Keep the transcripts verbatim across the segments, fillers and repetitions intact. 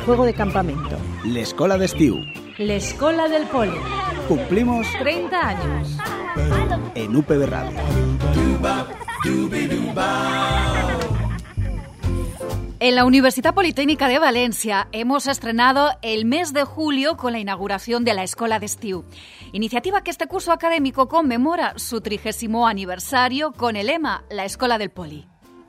juego de campamento. L'escola d'estiu. L'escola del poli. Cumplimos treinta años. En U P B Radio. En la Universidad Politécnica de Valencia hemos estrenado el mes de julio con la inauguración de la Escola d'Estiu, iniciativa que este curso académico conmemora su trigésimo aniversario con el lema La Escola del Poli.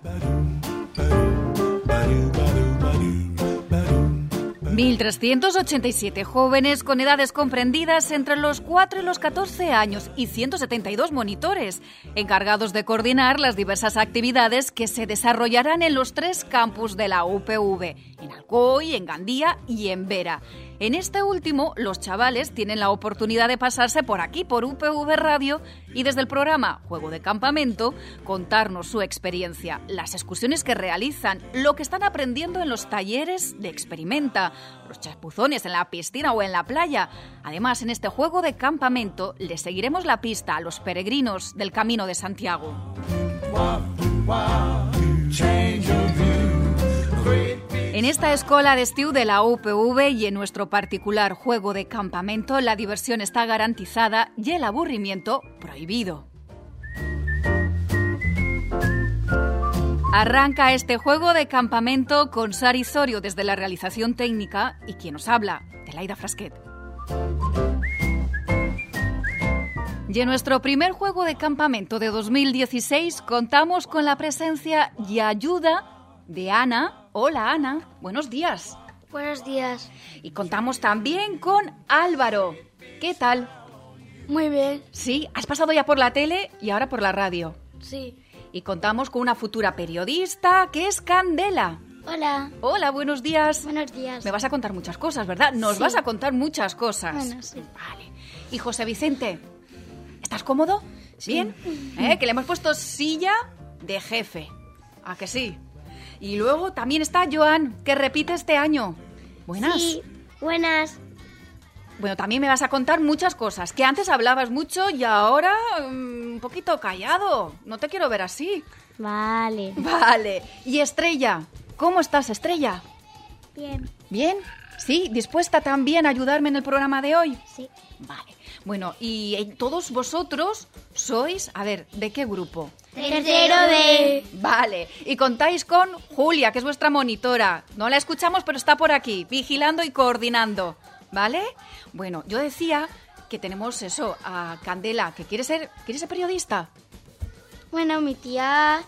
mil trescientos ochenta y siete jóvenes con edades comprendidas entre los cuatro y los catorce años y ciento setenta y dos monitores, encargados de coordinar las diversas actividades que se desarrollarán en los tres campus de la U P V, en Alcoy, en Gandía y en Vera. En este último, los chavales tienen la oportunidad de pasarse por aquí, por U P V Radio, y desde el programa Juego de Campamento, contarnos su experiencia, las excursiones que realizan, lo que están aprendiendo en los talleres de Experimenta, los chapuzones en la piscina o en la playa. Además, en este Juego de Campamento, les seguiremos la pista a los peregrinos del Camino de Santiago. En esta Escola d'Estiu de la U P V y en nuestro particular Juego de Campamento, la diversión está garantizada y el aburrimiento prohibido. Arranca este Juego de Campamento con Sari Zorio desde la realización técnica y quien nos habla, Telaida Frasquet. Y en nuestro primer Juego de Campamento de dos mil dieciséis contamos con la presencia y ayuda de Ana. Hola, Ana. Buenos días. Buenos días. Y contamos también con Álvaro. ¿Qué tal? Muy bien. Sí, has pasado ya por la tele y ahora por la radio. Sí. Y contamos con una futura periodista que es Candela. Hola. Hola, buenos días. Buenos días. Me vas a contar muchas cosas, ¿verdad? Nos Sí. vas a contar muchas cosas. Bueno, sí. Vale. Y José Vicente, ¿estás cómodo? Sí. ¿Bien? ¿Eh? Que le hemos puesto silla de jefe. ¿A que sí? Y luego también está Joan, que repite este año. Buenas. Sí, buenas. Bueno, también me vas a contar muchas cosas, que antes hablabas mucho y ahora um, un poquito callado. No te quiero ver así. Vale. Vale. Y Estrella, ¿cómo estás, Estrella? Bien. ¿Bien? ¿Sí? ¿Dispuesta también a ayudarme en el programa de hoy? Sí. Vale. Bueno, y eh, todos vosotros sois, a ver, ¿de qué grupo? Tercero de... Vale, y contáis con Julia, que es vuestra monitora. No la escuchamos, pero está por aquí, vigilando y coordinando, ¿vale? Bueno, yo decía que tenemos eso, a Candela, que quiere ser, ¿quiere ser periodista? Bueno, mi tía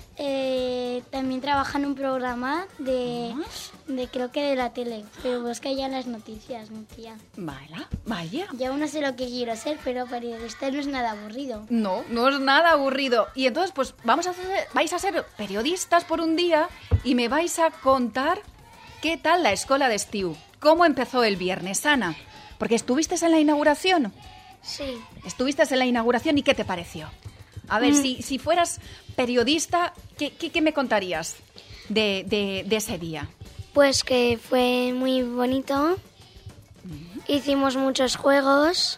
eh, también trabaja en un programa de, de, creo que de la tele, pero busca ya las noticias, mi tía. Vaya, vaya. Yo aún no sé lo que quiero ser, pero periodista no es nada aburrido. No, no es nada aburrido. Y entonces, pues, vamos a hacer, vais a ser periodistas por un día y me vais a contar qué tal la Escola d'Estiu. ¿Cómo empezó el viernes, Ana? Porque estuviste en la inauguración. Sí. Estuviste en la inauguración y ¿qué te pareció? A ver, mm. si, si fueras periodista, ¿qué, qué, qué me contarías de, de, de ese día? Pues que fue muy bonito. Mm. Hicimos muchos juegos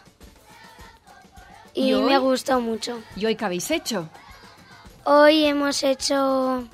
y, ¿Y hoy? Me gustó mucho. ¿Y hoy qué habéis hecho? Hoy hemos hecho...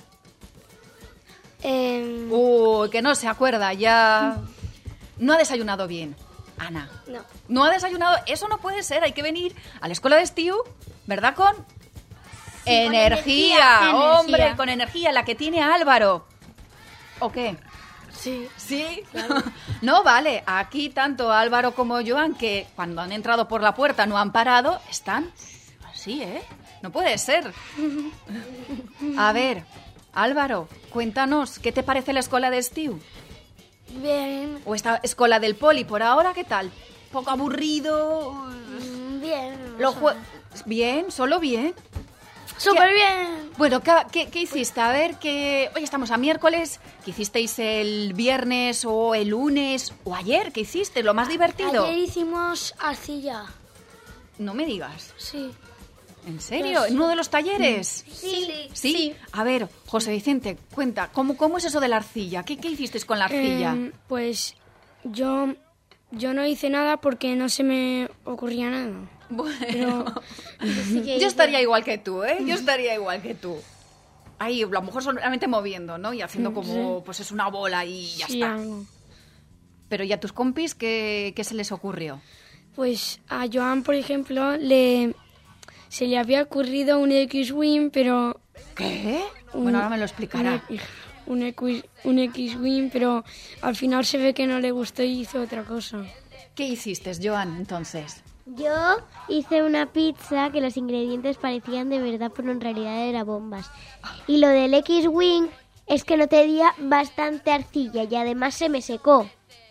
Eh... Uy, que no se acuerda, ya... No ha desayunado bien, Ana. No. No ha desayunado, eso no puede ser, hay que venir a la Escola d'Estiu, ¿verdad? Con... Sí, energía, con energía, hombre, energía. Con energía, la que tiene Álvaro. ¿O qué? Sí. ¿Sí? Claro. No, vale, aquí tanto Álvaro como Joan, que cuando han entrado por la puerta no han parado, están así, ¿eh? No puede ser. A ver, Álvaro, cuéntanos, ¿qué te parece la Escola d'Estiu? Bien. ¿O esta Escola del Poli, por ahora, qué tal? ¿Poco aburrido? Bien. Lo jue- ¿Bien? ¿Solo bien? ¡Súper bien! Bueno, ¿qué, qué, ¿qué hiciste? A ver, que hoy estamos a miércoles. ¿Qué hicisteis el viernes o el lunes o ayer? ¿Qué hiciste? ¿Lo más divertido? Ayer hicimos arcilla. No me digas. Sí. ¿En serio? ¿En uno de los talleres? Sí. ¿Sí? ¿Sí? Sí. A ver, José Vicente, cuenta, ¿cómo, cómo es eso de la arcilla? ¿Qué, qué hicisteis con la arcilla? Eh, pues yo, yo no hice nada porque no se me ocurría nada. Bueno, Pero... yo estaría igual que tú, ¿eh? Yo estaría igual que tú. Ahí, a lo mejor solamente moviendo, ¿no? Y haciendo como, sí. pues es una bola y ya sí, está. Algo. Pero ¿y a tus compis qué, qué se les ocurrió? Pues a Joan, por ejemplo, le se le había ocurrido un X-Wing, pero... ¿Qué? Un, bueno, ahora me lo explicará. Un, un, X, un X-Wing, pero al final se ve que no le gustó y hizo otra cosa. ¿Qué hiciste, Joan, entonces? Yo hice una pizza que los ingredientes parecían de verdad, pero en realidad eran bombas. Y lo del X-Wing es que no tenía bastante arcilla y además se me secó.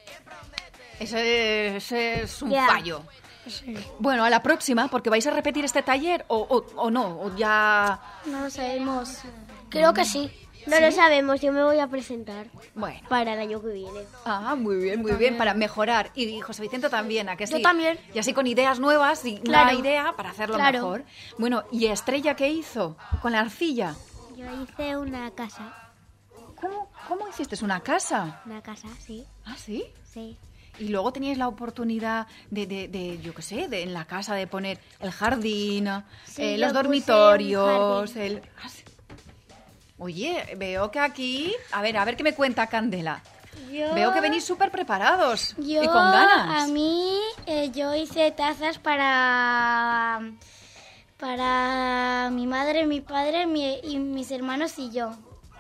Ese, ese es un yeah. fallo. Sí. Bueno, a la próxima, porque vais a repetir este taller o, o, o no, o ya... No lo sabemos. Creo que sí. No ¿Sí? lo sabemos, yo me voy a presentar Bueno. para el año que viene. Ah, muy bien, muy bien, para mejorar. Y José Vicente también, ¿a que sí? Yo también. Y así con ideas nuevas y Claro. una idea para hacerlo Claro. mejor. Bueno, ¿y Estrella qué hizo con la arcilla? Yo hice una casa. ¿Cómo, cómo hiciste una casa? Una casa, sí, ¿Ah, sí? sí. Y luego teníais la oportunidad de, de, de yo qué sé, de en la casa de poner el jardín, Sí, eh, yo los puse un dormitorios, jardín. el... ah, sí. Oye, veo que aquí... A ver, a ver qué me cuenta Candela. Yo, Veo que venís súper preparados yo y con ganas. a mí, eh, yo hice tazas para, para mi madre, mi padre mi, y mis hermanos y yo.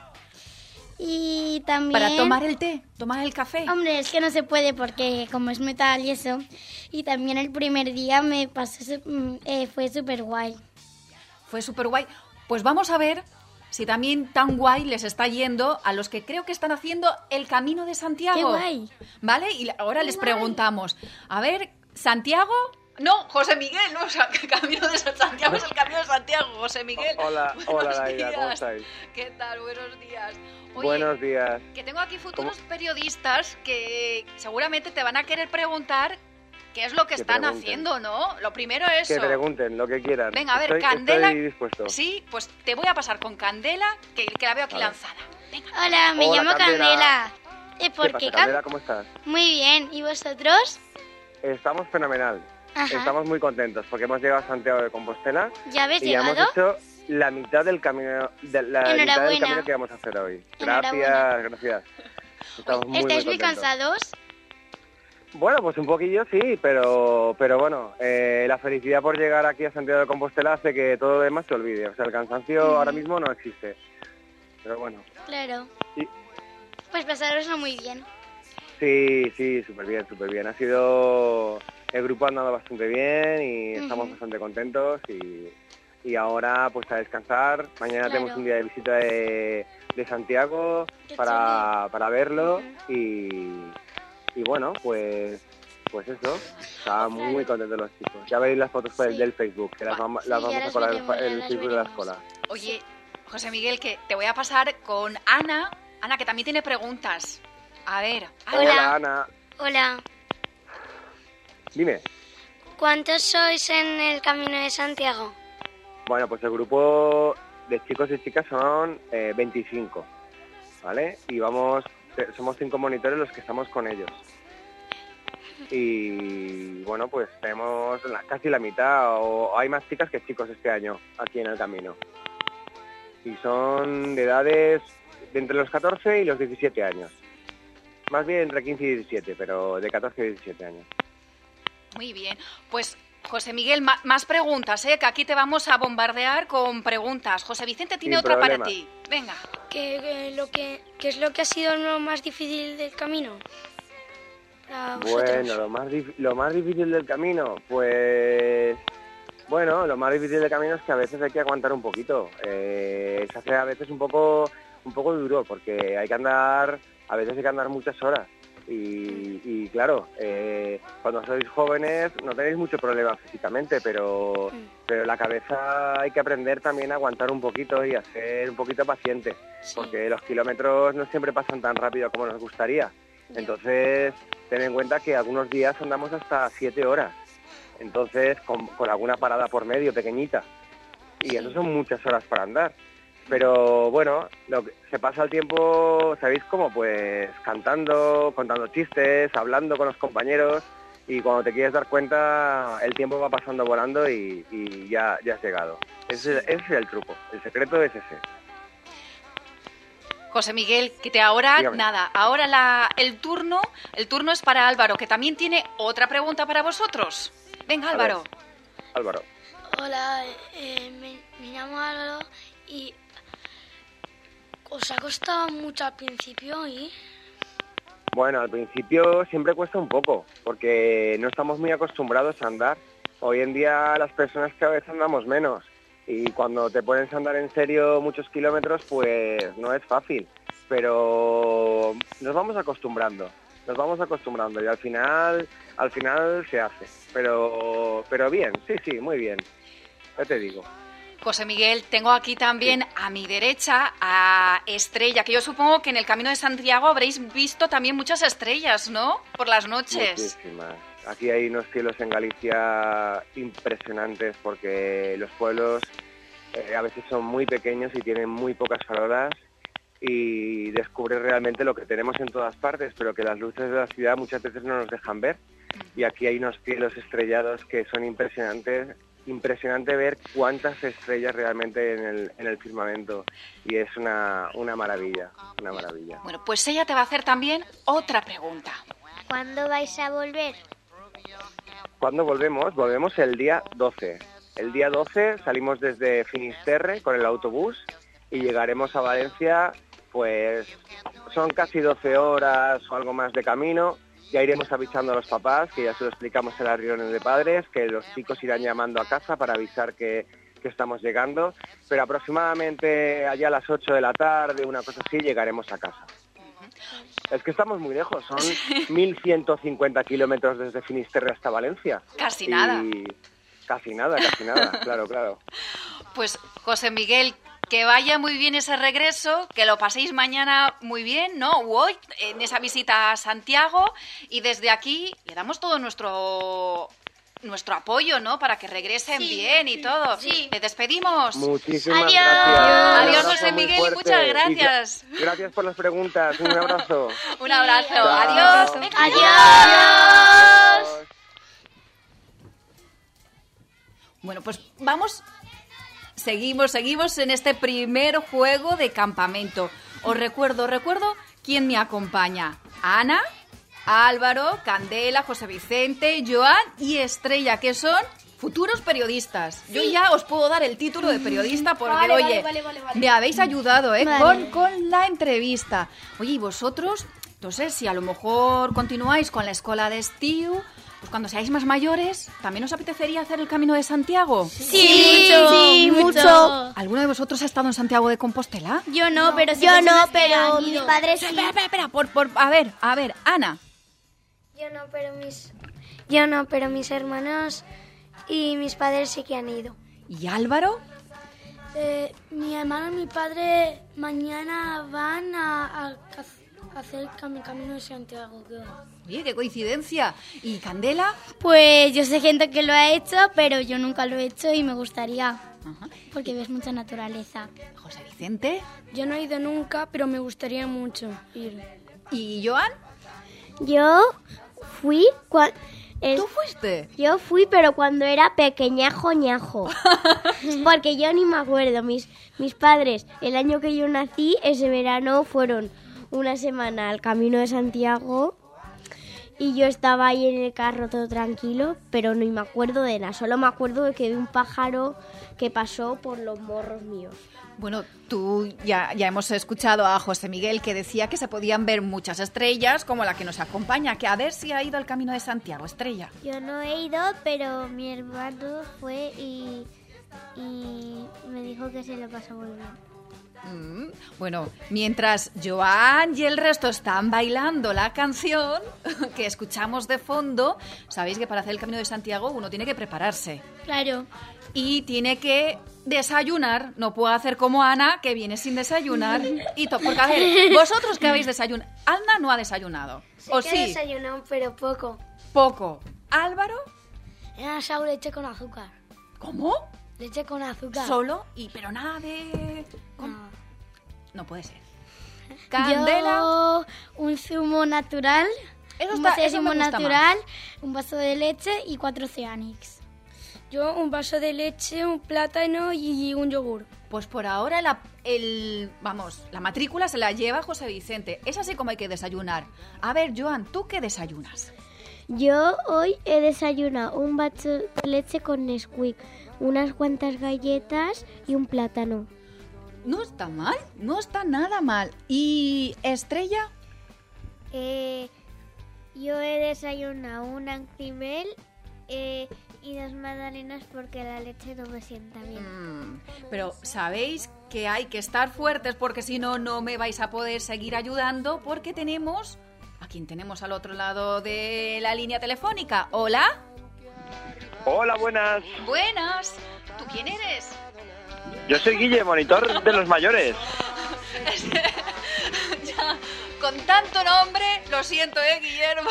Y también... Para tomar el té, tomar el café. Hombre, es que no se puede porque como es metal y eso. Y también el primer día me pasó, su- mm, eh, fue súper guay. Fue súper guay. Pues vamos a ver si también tan guay les está yendo a los que creo que están haciendo el Camino de Santiago. ¡Qué guay! ¿Vale? Y ahora ¡Qué les guay! preguntamos, a ver, ¿Santiago? No, José Miguel, no, o sea, el Camino de Santiago es el Camino de Santiago, José Miguel. Hola, Buenos hola Laida, ¿cómo días. estáis? ¿Qué tal? Buenos días. Oye, Buenos días. que tengo aquí futuros periodistas que seguramente te van a querer preguntar qué es lo que Que están pregunten. haciendo, ¿no? Lo primero es Que eso. pregunten lo que quieran. Venga, a ver, estoy, Candela. Estoy dispuesto. Sí, pues te voy a pasar con Candela, que, que la veo aquí A ver. lanzada. Venga. Hola, me Hola, llamo Candela. Candela. ¿Y ¿Qué por pasa, qué? Candela? ¿Cómo estás? Muy bien, ¿y vosotros? Estamos fenomenal. Ajá. Estamos muy contentos porque hemos llegado a Santiago de Compostela ¿Ya habéis y hemos llegado? hecho la mitad del camino, de la mitad del Enhorabuena. camino que vamos a hacer hoy. Enhorabuena. Gracias, gracias. Estamos muy, ¿Estáis muy muy contentos. cansados? Bueno, pues un poquillo sí, pero pero bueno, eh, la felicidad por llegar aquí a Santiago de Compostela hace que todo lo demás se olvide. O sea, el cansancio Ujú. ahora mismo no existe. Pero bueno, Claro. y- Pues pasároslo muy bien. sí, sí, súper bien, súper bien. Ha sido... El grupo ha andado bastante bien y estamos Ujú. bastante contentos y, y ahora pues a descansar. Mañana Claro. tenemos un día de visita de, de Santiago Qué para, para verlo Ujú. y, y bueno, pues pues eso, estaban muy contentos los chicos. Ya veréis las fotos por el Sí. del Facebook, que las, vamos- Sí, las ya vamos a las colar en veremos, ya el las Facebook de la veremos. escuela. Oye, José Miguel, que te voy a pasar con Ana. Ana, que también tiene preguntas. A ver, Ana. Hola. Hola, Ana. Hola. Dime. ¿Cuántos sois en el Camino de Santiago? Bueno, pues el grupo de chicos y chicas son eh, veinticinco, ¿vale? Y vamos, te- somos cinco monitores los que estamos con ellos. Y bueno, pues tenemos la- casi la mitad, o hay más chicas que chicos este año aquí en el camino. Y son de edades de entre los catorce y los diecisiete años. Más bien entre quince y diecisiete, pero de catorce y diecisiete años. Muy bien. Pues, José Miguel, ma- más preguntas, ¿eh? Que aquí te vamos a bombardear con preguntas. José Vicente tiene Sin otra para problema. ti. Venga. ¿Qué, qué- lo que, ¿Qué es lo que ha sido lo más difícil del camino? Para vosotros. Bueno, lo más, dif- lo más difícil del camino, pues... Bueno, lo más difícil del camino es que a veces hay que aguantar un poquito. Eh, se hace a veces un poco, un poco duro porque hay que andar, a veces hay que andar muchas horas. Y, y claro, eh, cuando sois jóvenes no tenéis mucho problema físicamente, pero, pero la cabeza hay que aprender también a aguantar un poquito y a ser un poquito paciente, Sí. porque los kilómetros no siempre pasan tan rápido como nos gustaría. Entonces, ten en cuenta que algunos días andamos hasta siete horas, entonces con, con alguna parada por medio pequeñita, y eso son muchas horas para andar. Pero bueno, lo que, se pasa el tiempo, ¿sabéis cómo? Pues cantando, contando chistes, hablando con los compañeros, y cuando te quieres dar cuenta el tiempo va pasando volando y, y ya, ya has llegado. Ese, ese es el truco, el secreto es ese. José Miguel, que te ahora, Dígame. nada, ahora la, el turno el turno es para Álvaro, que también tiene otra pregunta para vosotros. Venga, A Álvaro. ver, Álvaro. Hola, eh, me, me llamo Álvaro y ¿os ha costado mucho al principio y? Bueno, al principio siempre cuesta un poco, porque no estamos muy acostumbrados a andar. Hoy en día las personas cada vez andamos menos. Y cuando te pones a andar en serio muchos kilómetros, pues no es fácil. Pero nos vamos acostumbrando, nos vamos acostumbrando y al final, al final se hace. Pero, pero bien, sí, sí, muy bien. Ya te digo. José Miguel, tengo aquí también a mi derecha a Estrella, que yo supongo que en el Camino de Santiago habréis visto también muchas estrellas, ¿no? Por las noches. Muchísimas. Aquí hay unos cielos en Galicia impresionantes porque los pueblos eh, a veces son muy pequeños y tienen muy pocas farolas y descubres realmente lo que tenemos en todas partes, pero que las luces de la ciudad muchas veces no nos dejan ver. Y aquí hay unos cielos estrellados que son impresionantes. Impresionante ver cuántas estrellas realmente en el, en el firmamento y es una, una maravilla, una maravilla. Bueno, pues ella te va a hacer también otra pregunta. ¿Cuándo vais a volver? ¿Cuándo volvemos? Volvemos el día doce. El día doce salimos desde Finisterre con el autobús y llegaremos a Valencia, pues son casi doce horas o algo más de camino. Ya iremos avisando a los papás, que ya se lo explicamos en las reuniones de padres, que los chicos irán llamando a casa para avisar que, que estamos llegando, pero aproximadamente allá a las ocho de la tarde, una cosa así, llegaremos a casa. Es que estamos muy lejos, son mil ciento cincuenta kilómetros desde Finisterre hasta Valencia. Casi y... nada. Casi nada, casi nada, claro, claro. Pues José Miguel, que vaya muy bien ese regreso, que lo paséis mañana muy bien, ¿no? O hoy, en esa visita a Santiago, y desde aquí le damos todo nuestro nuestro apoyo, ¿no? Para que regresen Sí, bien y todo. sí. ¿Le despedimos? Muchísimas Adiós. gracias. Un Adiós, abrazo José muy Miguel, y fuerte. muchas Y gra- gracias. gracias por las preguntas, un abrazo. Un abrazo. Chao. Adiós. Adiós. Bueno, pues vamos, seguimos, seguimos en este primer juego de campamento. Os recuerdo, recuerdo quién me acompaña. Ana, Álvaro, Candela, José Vicente, Joan y Estrella, que son futuros periodistas. Yo ya os puedo dar el título de periodista porque, Vale, vale, oye, vale, vale, vale. me habéis ayudado, ¿eh? Vale. Con, con la entrevista. Oye, ¿y vosotros? No sé si a lo mejor continuáis con la escuela de Estiu. Pues cuando seáis más mayores, ¿también os apetecería hacer el Camino de Santiago? Sí, sí, mucho. ¿Alguno de vosotros ha estado en Santiago de Compostela? Yo no, pero sí Yo no, personas que pero han mis ido. padres sí. Espera, espera, espera, por, por, a ver, a ver, Ana. Yo no, pero mis yo no, pero mis hermanos y mis padres sí que han ido. ¿Y Álvaro? Eh, mi hermano y mi padre mañana van a, a, a hacer el cam- camino de Santiago. creo. Oye, qué coincidencia. ¿Y Candela? Pues yo sé gente que lo ha hecho, pero yo nunca lo he hecho y me gustaría, Ajá. porque ves mucha naturaleza. José Vicente. Yo no he ido nunca, pero me gustaría mucho ir. ¿Y Joan? Yo fui cua- el- ¿Tú fuiste? Yo fui, pero cuando era pequeñajo ñajo. Porque yo ni me acuerdo. Mis, mis padres, el año que yo nací, ese verano fueron una semana al Camino de Santiago y yo estaba ahí en el carro todo tranquilo, pero no me acuerdo de nada. Solo me acuerdo de que vi un pájaro que pasó por los morros míos. Bueno, tú ya, ya hemos escuchado a José Miguel que decía que se podían ver muchas estrellas, como la que nos acompaña, que a ver si ha ido al Camino de Santiago, Estrella. Yo no he ido, pero mi hermano fue y, y me dijo que se lo pasó muy bien. Mm, bueno, mientras Joan y el resto están bailando la canción que escuchamos de fondo, sabéis que para hacer el Camino de Santiago uno tiene que prepararse Claro. y tiene que desayunar. No puede hacer como Ana, que viene sin desayunar. Y to- porque, a ver, vosotros que habéis desayunado. Ana no ha desayunado. ¿O que sí? desayunado, pero poco. Poco. ¿Álvaro? He asado leche con azúcar. ¿Cómo? Leche con azúcar. Solo, y pero nada de... ¿Cómo? No. No puede ser. Candela. Yo un zumo natural, Eso un está- vaso de eso me zumo gusta natural, un vaso de leche y cuatro Oceanics. Yo un vaso de leche, un plátano y un yogur. Pues por ahora la, el, vamos, la matrícula se la lleva José Vicente. Es así como hay que desayunar. A ver, Joan, ¿tú qué desayunas? Yo hoy he desayunado un vaso de leche con Nesquik, unas cuantas galletas y un plátano. No está mal, no está nada mal. ¿Y Estrella? Eh, yo he desayunado un Actimel eh, y dos magdalenas porque la leche no me sienta bien. Mm, pero sabéis que hay que estar fuertes porque si no, no me vais a poder seguir ayudando porque tenemos... ¿A quién tenemos al otro lado de la línea telefónica? ¿Hola? Hola, buenas. Buenas. ¿Tú quién eres? Yo soy Guille, monitor de los mayores. Ya, con tanto nombre, lo siento, ¿eh, Guillermo?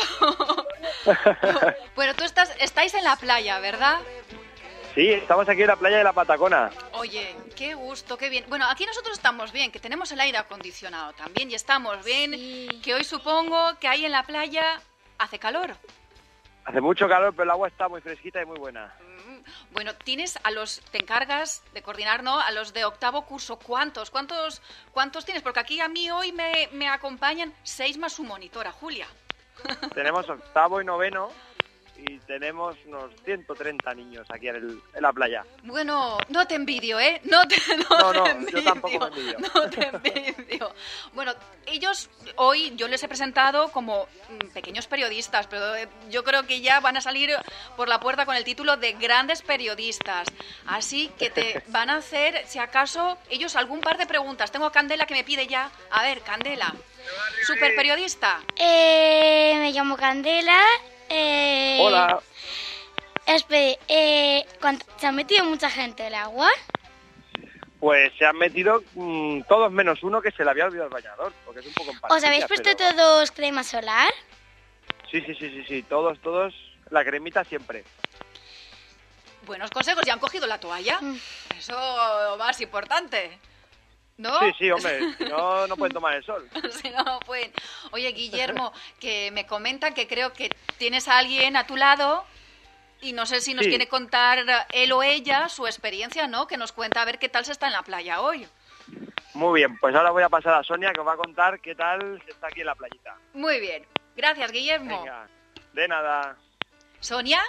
Bueno, tú estás, estáis en la playa, ¿verdad? Sí, estamos aquí en la playa de la Patacona. Oye, qué gusto, qué bien. Bueno, aquí nosotros estamos bien, que tenemos el aire acondicionado también y estamos bien, sí. Que hoy supongo que ahí en la playa hace calor. Hace mucho calor, pero el agua está muy fresquita y muy buena. Bueno, tienes a los, te encargas de coordinar, ¿no? A los de octavo curso, ¿cuántos? ¿Cuántos, cuántos tienes? Porque aquí a mí hoy me, me acompañan seis más su monitora, Julia. Tenemos octavo y noveno y tenemos unos ciento treinta niños aquí en, el, en la playa. Bueno, no te envidio, ¿eh? No te, no no, te no, envidio. Yo tampoco me envidio. No te envidio. Bueno, ellos hoy yo les he presentado como pequeños periodistas, pero yo creo que ya van a salir por la puerta con el título de grandes periodistas. Así que te van a hacer, si acaso, ellos algún par de preguntas. Tengo a Candela que me pide ya. A ver, Candela, super periodista. Eh, me llamo Candela. Eh, Hola. Espere, eh, ¿se ha metido mucha gente el agua? Pues se han metido mmm, todos menos uno que se le había olvidado el bañador, porque es un poco empastilla. ¿Os habéis puesto pero... todos crema solar? Sí, sí, sí, sí, sí, todos, todos, la cremita siempre. Buenos consejos, ¿ya han cogido la toalla? Mm. Eso más importante. ¿No? Sí, sí, hombre, no, no pueden tomar el sol. Si no pueden. Oye, Guillermo, que me comentan que creo que tienes a alguien a tu lado y no sé si nos sí. quiere contar él o ella su experiencia, ¿no? Que nos cuenta a ver qué tal se está en la playa hoy. Muy bien, pues ahora voy a pasar a Sonia que os va a contar qué tal se está aquí en la playita. Muy bien, gracias, Guillermo. Venga, de nada. ¿Sonia?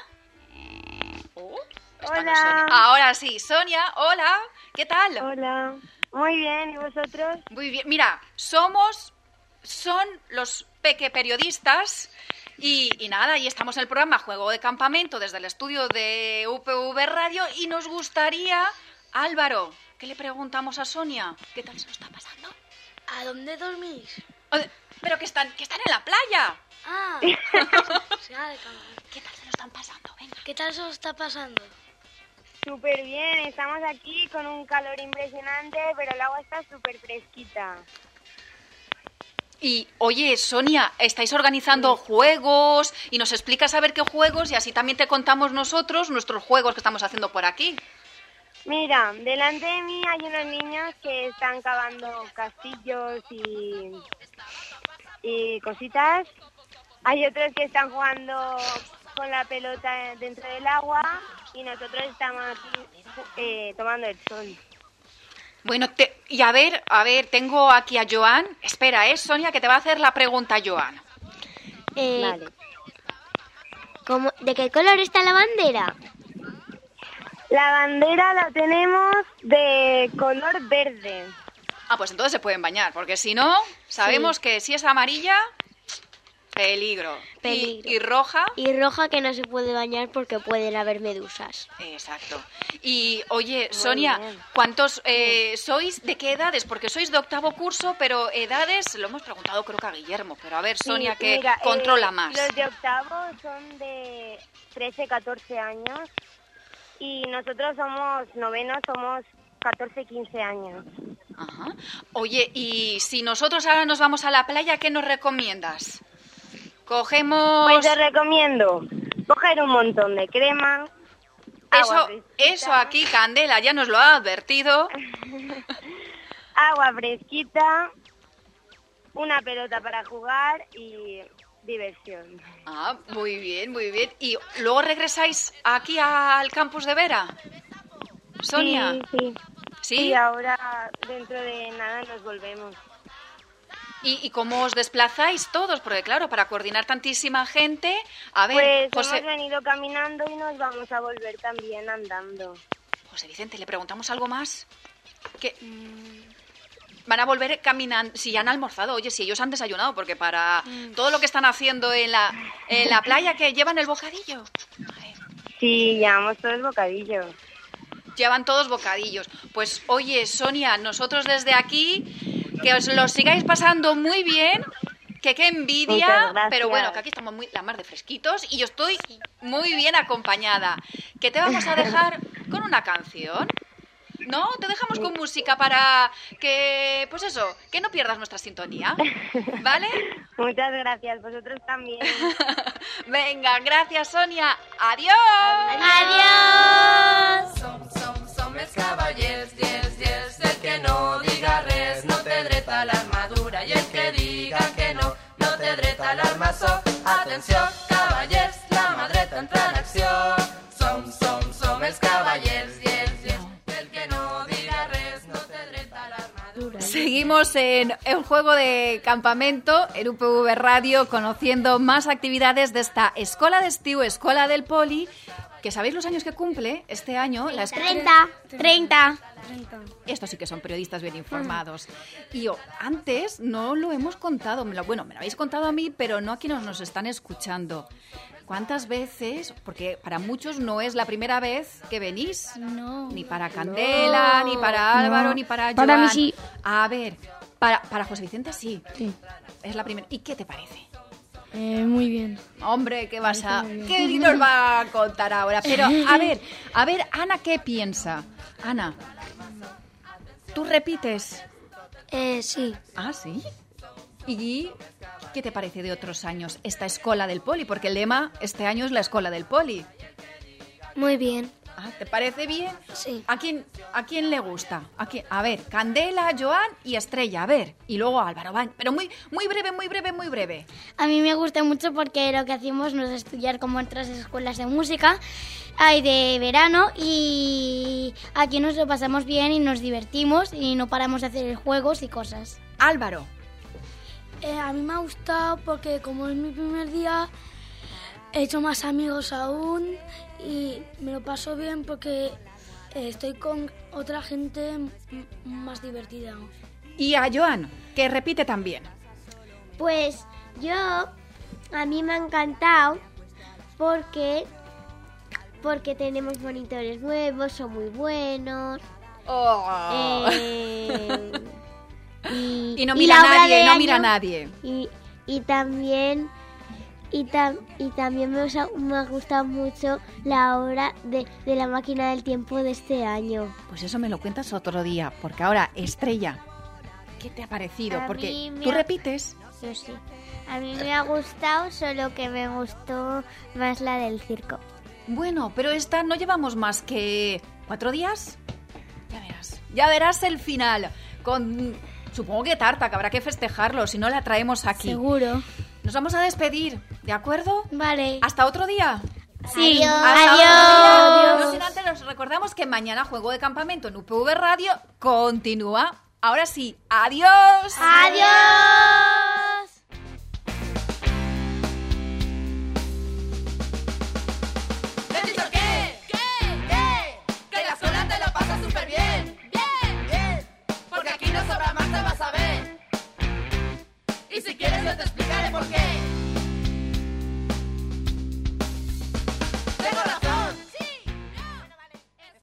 Oh, hola. Sonia. Ahora sí, Sonia, hola, ¿qué tal? Hola. Muy bien, ¿y vosotros? Muy bien. Mira, somos, son los peque periodistas y, y nada, y estamos en el programa Juego de Campamento desde el estudio de U P V Radio y nos gustaría, Álvaro, ¿qué le preguntamos a Sonia? ¿Qué tal se lo está pasando? ¿A dónde dormís? Pero que están, que están en la playa. Ah, ¿qué tal se lo están pasando? Venga. ¿Qué tal se lo está pasando? Súper bien, estamos aquí con un calor impresionante, pero el agua está súper fresquita. Y, oye, Sonia, estáis organizando sí. juegos y nos explicas a ver qué juegos y así también te contamos nosotros nuestros juegos que estamos haciendo por aquí. Mira, delante de mí hay unos niños que están cavando castillos y, y cositas. Hay otros que están jugando con la pelota dentro del agua y nosotros estamos aquí eh, tomando el sol. Bueno, te, y a ver, a ver, tengo aquí a Joan. Espera, ¿eh, Sonia, que te va a hacer la pregunta Joan. Eh, vale. ¿Cómo, ¿De qué color está la bandera? La bandera la tenemos de color verde. Ah, pues entonces se pueden bañar, porque si no, sabemos sí. que si es amarilla... Peligro. Peligro. ¿Y, ¿Y roja? Y roja que no se puede bañar porque pueden haber medusas. Exacto. Y, oye, muy Sonia, bien. ¿cuántos eh, sois? ¿De qué edades? Porque sois de octavo curso, pero edades, lo hemos preguntado creo que a Guillermo, pero a ver, Sonia, sí, que mira, controla eh, más. Los de octavo son de trece, catorce años y nosotros somos novenos, somos catorce, quince años. Ajá. Oye, y si nosotros ahora nos vamos a la playa, ¿qué nos recomiendas? Cogemos... Pues te recomiendo coger un montón de crema. Eso, eso aquí, Candela, ya nos lo ha advertido. Agua fresquita, una pelota para jugar y diversión. Ah, muy bien, muy bien. ¿Y luego regresáis aquí al campus de Vera? Sonia. Sí, sí. ¿Sí? Y ahora, dentro de nada, nos volvemos. ¿Y, ¿Y cómo os desplazáis todos? Porque claro, para coordinar tantísima gente... A ver, Pues José... hemos venido caminando y nos vamos a volver también andando. José Vicente, ¿le preguntamos algo más? ¿Qué? Van a volver caminando, si ya han almorzado, oye, si ellos han desayunado, porque para todo lo que están haciendo en la, en la playa, que llevan el bocadillo. Sí, llevamos todos el bocadillo. Llevan todos bocadillos. Pues oye, Sonia, nosotros desde aquí, que os lo sigáis pasando muy bien, que qué envidia, pero bueno, que aquí estamos muy la mar de fresquitos y yo estoy muy bien acompañada. Que te vamos a dejar con una canción. ¿No? Te dejamos con música para que, pues eso, que no pierdas nuestra sintonía, ¿vale? Muchas gracias, vosotros también. Venga, gracias, Sonia. Adiós. Adiós. Som, som, som els cavallers, yes, yes, el que no diga res no té dret a l'armadura i el que diga que no, no té dret a l'armaçó. Atenció, cavallers, la mà dreta entra en acció. Som, som, som els cavallers, yes, yes. Seguimos en el juego de campamento en U P V Radio, conociendo más actividades de esta Escola d'Estiu, Escola del Poli, que ¿sabéis los años que cumple este año? La escuela... treinta. treinta. Estos sí que son periodistas bien informados. Y yo, antes no lo hemos contado, me lo, bueno, me lo habéis contado a mí, pero no a quienes nos están escuchando. ¿Cuántas veces? Porque para muchos no es la primera vez que venís. No. Ni para Candela, no. Ni para Álvaro, No. ni para Joan. Para mí sí. A ver, para, para José Vicente sí. Sí. Es la primera. ¿Y qué te parece? Eh, muy bien. Hombre, ¿qué vas a...? ¿Qué nos va a contar ahora? Pero, a ver, a ver, Ana, ¿qué piensa? Ana, ¿tú repites? Eh, sí. Ah, ¿sí? ¿Y qué te parece de otros años esta Escola del Poli? Porque el lema este año es la Escola del Poli. Muy bien. Ah, ¿te parece bien? Sí. ¿A quién, a quién le gusta? ¿A, quién? A ver, Candela, Joan y Estrella, a ver. Y luego Álvaro, van. Pero muy, muy breve, muy breve, muy breve. A mí me gusta mucho porque lo que hacemos no es estudiar como en otras escuelas de música, hay de verano, y aquí nos lo pasamos bien y nos divertimos y no paramos de hacer juegos y cosas. Álvaro. Eh, a mí me ha gustado porque como es mi primer día he hecho más amigos aún y me lo paso bien porque eh, estoy con otra gente m- más divertida. Y a Joan, que repite también. Pues yo, a mí me ha encantado porque, porque tenemos monitores nuevos, son muy buenos. Oh. Eh, y, y no y mira la a obra nadie, de no año, mira a nadie. Y, y también... Y, tam, y también me, os ha, me ha gustado mucho la obra de, de la máquina del tiempo de este año. Pues eso me lo cuentas otro día, porque ahora, Estrella, ¿qué te ha parecido? A Porque mí me tú ha- repites. Yo sí. A mí me ha gustado, solo que me gustó más la del circo. Bueno, pero esta no llevamos más que cuatro días. Ya verás. Ya verás el final. Con, supongo que tarta, que habrá que festejarlo, si no la traemos aquí. Seguro. Nos vamos a despedir, ¿de acuerdo? Vale. ¿Hasta otro día? Sí. Hasta Adiós. otro día. Adiós. No sin antes, nos recordamos que mañana Juego de Campamento en U P V Radio continúa. Ahora sí, adiós. Adiós. ¿Te he dicho qué? ¿Qué? ¿Qué? Que en la escuela te lo pasas súper bien. Bien, bien. Porque aquí no sobra más, te vas a ver. Y si quieres yo te explicaré por qué.